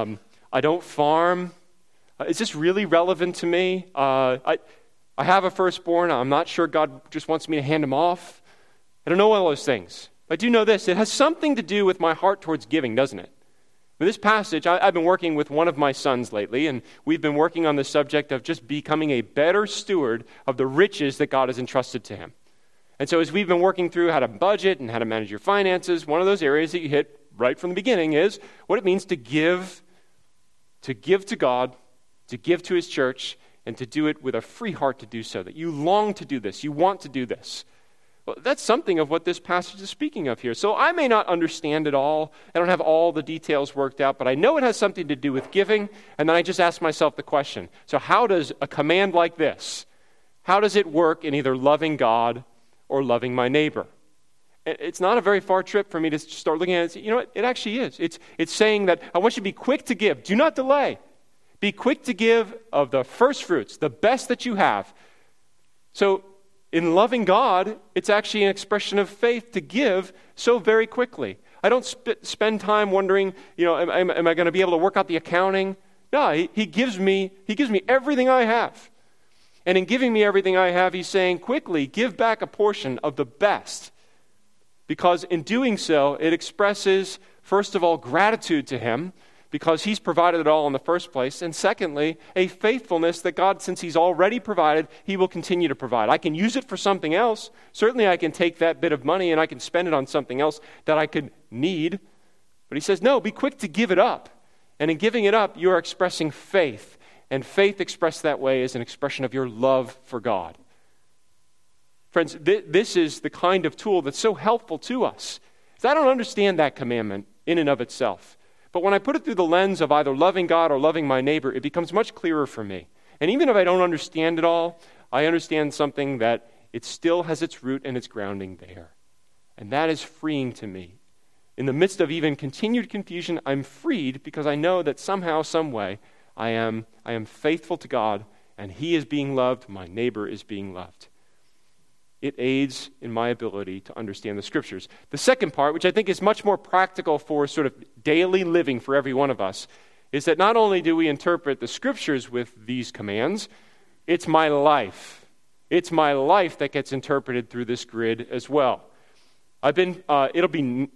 I don't farm. Is this really relevant to me? I have a firstborn. I'm not sure God just wants me to hand him off. I don't know all those things. I do know this. It has something to do with my heart towards giving, doesn't it? With this passage, I've been working with one of my sons lately, and we've been working on the subject of just becoming a better steward of the riches that God has entrusted to him. And so as we've been working through how to budget and how to manage your finances, one of those areas that you hit right from the beginning is what it means to give to God, to give to his church, and to do it with a free heart to do so, that you long to do this, you want to do this. Well, that's something of what this passage is speaking of here. So I may not understand it all. I don't have all the details worked out, but I know it has something to do with giving, and then I just ask myself the question, so how does a command like this, how does it work in either loving God or loving my neighbor? It's not a very far trip for me to start looking at it and say, you know what, it actually is. It's saying that I want you to be quick to give. Do not delay. Be quick to give of the first fruits, the best that you have. So in loving God, it's actually an expression of faith to give so very quickly. I don't spend time wondering, am I going to be able to work out the accounting? No, he gives me everything I have. And in giving me everything I have, he's saying, quickly, give back a portion of the best. Because in doing so, it expresses, first of all, gratitude to him, because he's provided it all in the first place. And secondly, a faithfulness that God, since he's already provided, he will continue to provide. I can use it for something else. Certainly I can take that bit of money and I can spend it on something else that I could need. But he says, no, be quick to give it up. And in giving it up, you are expressing faith. And faith expressed that way is an expression of your love for God. Friends, this is the kind of tool that's so helpful to us. I don't understand that commandment in and of itself. But when I put it through the lens of either loving God or loving my neighbor, it becomes much clearer for me. And even if I don't understand it all, I understand something that it still has its root and its grounding there. And that is freeing to me. In the midst of even continued confusion, I'm freed because I know that somehow, some way, I am faithful to God, and he is being loved, my neighbor is being loved. It aids in my ability to understand the Scriptures. The second part, which I think is much more practical for sort of daily living for every one of us, is that not only do we interpret the Scriptures with these commands, it's my life. It's my life that gets interpreted through this grid as well. It'll be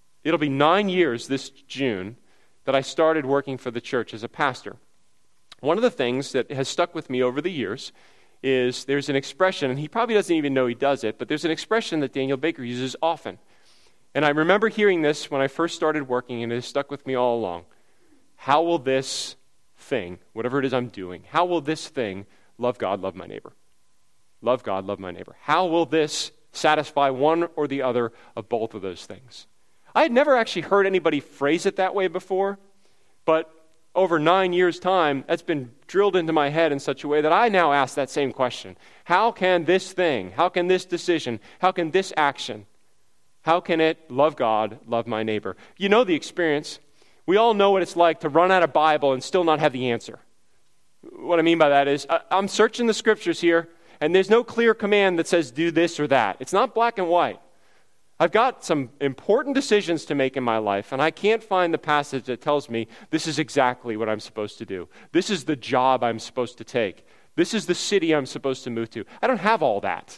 9 years this June that I started working for the church as a pastor. One of the things that has stuck with me over the years is there's an expression, and he probably doesn't even know he does it, but there's an expression that Daniel Baker uses often. And I remember hearing this when I first started working, and it has stuck with me all along. How will this thing, whatever it is I'm doing, how will this thing love God, love my neighbor. Love God, love my neighbor. How will this satisfy one or the other of both of those things? I had never actually heard anybody phrase it that way before, but over 9 years' time, that's been drilled into my head in such a way that I now ask that same question. How can this thing, how can this decision, how can this action, how can it love God, love my neighbor? You know the experience. We all know what it's like to run out of Bible and still not have the answer. What I mean by that is, I'm searching the scriptures here, and there's no clear command that says do this or that. It's not black and white. I've got some important decisions to make in my life, and I can't find the passage that tells me this is exactly what I'm supposed to do. This is the job I'm supposed to take. This is the city I'm supposed to move to. I don't have all that.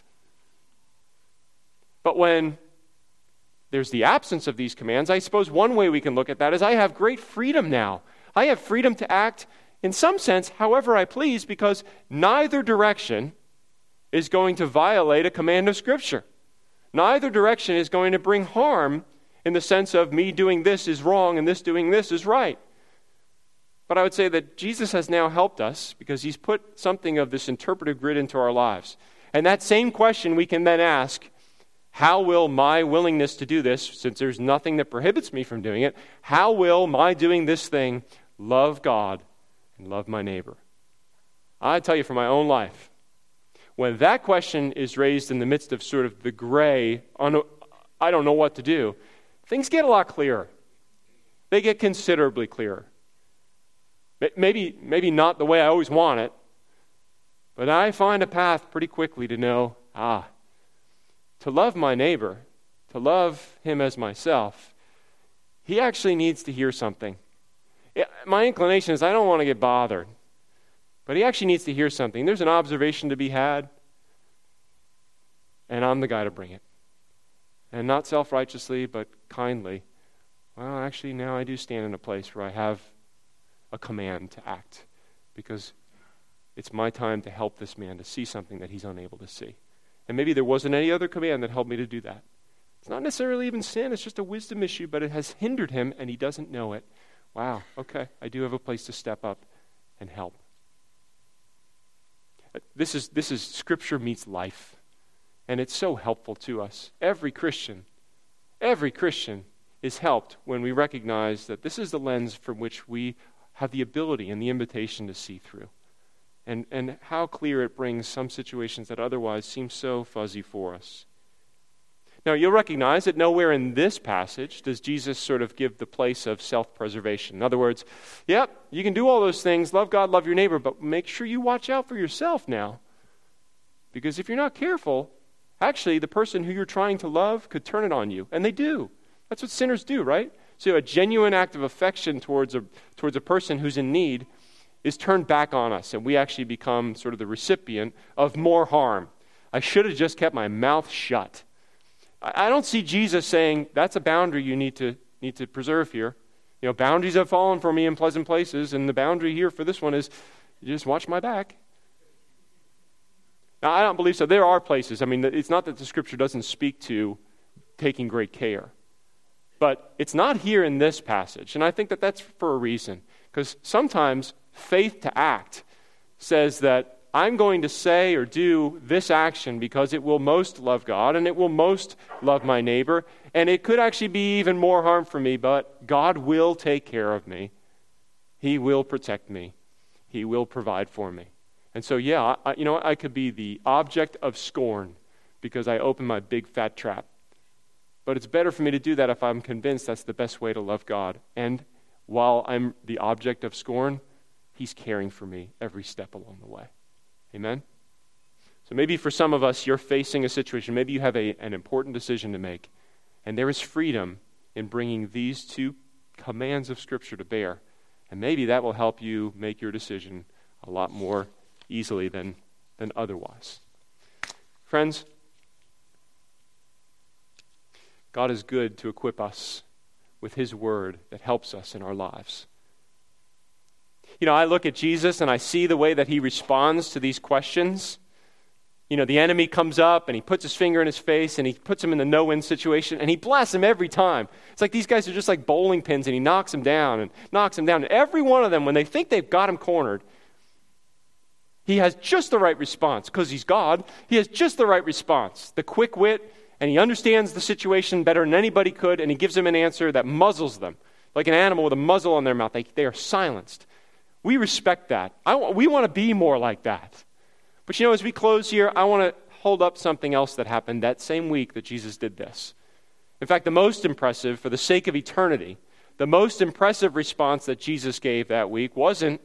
But when there's the absence of these commands, I suppose one way we can look at that is I have great freedom now. I have freedom to act, in some sense, however I please, because neither direction is going to violate a command of Scripture. Neither direction is going to bring harm in the sense of me doing this is wrong and this doing this is right. But I would say that Jesus has now helped us because he's put something of this interpretive grid into our lives. And that same question we can then ask, how will my willingness to do this, since there's nothing that prohibits me from doing it, how will my doing this thing love God and love my neighbor? I tell you from my own life, when that question is raised in the midst of sort of the gray, I don't know what to do, things get a lot clearer. They get considerably clearer. Maybe not the way I always want it, but I find a path pretty quickly to know, to love my neighbor, to love him as myself, he actually needs to hear something. My inclination is I don't want to get bothered. But he actually needs to hear something. There's an observation to be had, and I'm the guy to bring it. And not self-righteously, but kindly. Well, actually, now I do stand in a place where I have a command to act, because it's my time to help this man to see something that he's unable to see. And maybe there wasn't any other command that helped me to do that. It's not necessarily even sin, it's just a wisdom issue, but it has hindered him, and he doesn't know it. Wow, okay, I do have a place to step up and help. This is Scripture meets life, and it's so helpful to us. Every Christian is helped when we recognize that this is the lens from which we have the ability and the invitation to see through, and how clear it brings some situations that otherwise seem so fuzzy for us. Now, you'll recognize that nowhere in this passage does Jesus sort of give the place of self-preservation. In other words, yep, you can do all those things, love God, love your neighbor, but make sure you watch out for yourself now. Because if you're not careful, actually the person who you're trying to love could turn it on you. And they do. That's what sinners do, right? So a genuine act of affection towards a person who's in need is turned back on us, and we actually become sort of the recipient of more harm. I should have just kept my mouth shut. I don't see Jesus saying, that's a boundary you need to preserve here. You know, boundaries have fallen for me in pleasant places, and the boundary here for this one is, you just watch my back. Now, I don't believe so. There are places. I mean, it's not that the Scripture doesn't speak to taking great care. But it's not here in this passage, and I think that that's for a reason. Because sometimes faith to act says that I'm going to say or do this action because it will most love God and it will most love my neighbor, and it could actually be even more harm for me, but God will take care of me. He will protect me. He will provide for me. And so, yeah, I could be the object of scorn because I open my big fat trap. But it's better for me to do that if I'm convinced that's the best way to love God. And while I'm the object of scorn, He's caring for me every step along the way. Amen? So maybe for some of us, you're facing a situation. Maybe you have an important decision to make. And there is freedom in bringing these two commands of Scripture to bear. And maybe that will help you make your decision a lot more easily than otherwise. Friends, God is good to equip us with His Word that helps us in our lives. You know, I look at Jesus and I see the way that He responds to these questions. You know, the enemy comes up and he puts his finger in his face and he puts him in the no-win situation and he blasts him every time. It's like these guys are just like bowling pins, and he knocks him down and knocks him down. And every one of them, when they think they've got him cornered, He has just the right response because he's God. He has just the right response, the quick wit, and he understands the situation better than anybody could, and he gives them an answer that muzzles them. Like an animal with a muzzle on their mouth. They are silenced. We respect that. We want to be more like that. But as we close here, I want to hold up something else that happened that same week that Jesus did this. In fact, the most impressive, for the sake of eternity, the most impressive response that Jesus gave that week wasn't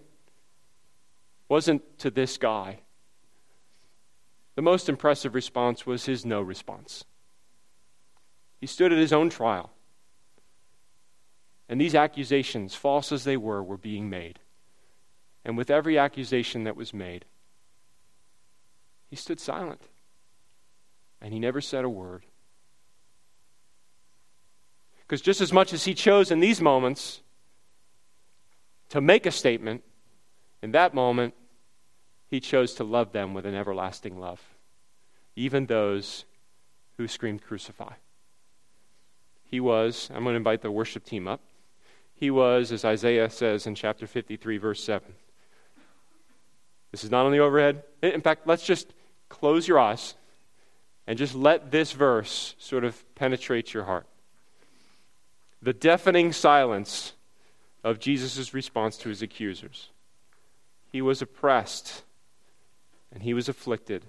to this guy. The most impressive response was his no response. He stood at his own trial. And these accusations, false as they were being made. And with every accusation that was made, he stood silent. And he never said a word. Because just as much as he chose in these moments to make a statement, in that moment, he chose to love them with an everlasting love. Even those who screamed, "Crucify." He was, I'm going to invite the worship team up. He was, as Isaiah says in chapter 53, verse 7. This is not on the overhead. In fact, let's just close your eyes and just let this verse sort of penetrate your heart. The deafening silence of Jesus' response to his accusers. He was oppressed and he was afflicted.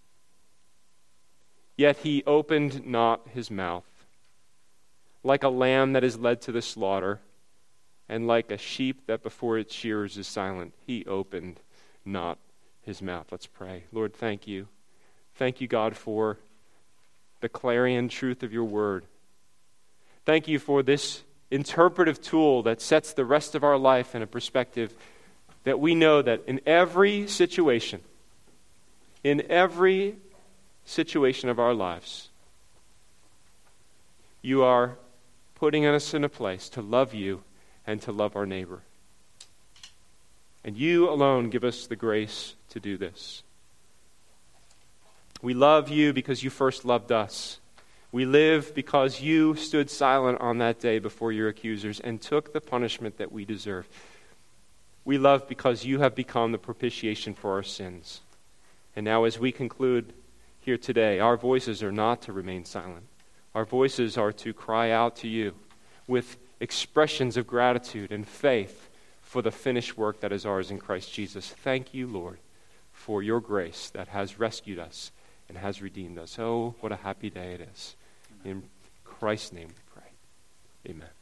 Yet he opened not his mouth. Like a lamb that is led to the slaughter, and like a sheep that before its shearers is silent, he opened not his mouth. Let's pray. Lord, thank you. Thank you, God, for the clarion truth of your word. Thank you for this interpretive tool that sets the rest of our life in a perspective that we know that in every situation of our lives, you are putting us in a place to love you and to love our neighbor. And you alone give us the grace to do this. We love you because you first loved us. We live because you stood silent on that day before your accusers and took the punishment that we deserve. We love because you have become the propitiation for our sins. And now as we conclude here today, our voices are not to remain silent. Our voices are to cry out to you with expressions of gratitude and faith for the finished work that is ours in Christ Jesus. Thank you, Lord, for your grace that has rescued us and has redeemed us. Oh, what a happy day it is. In Christ's name we pray. Amen.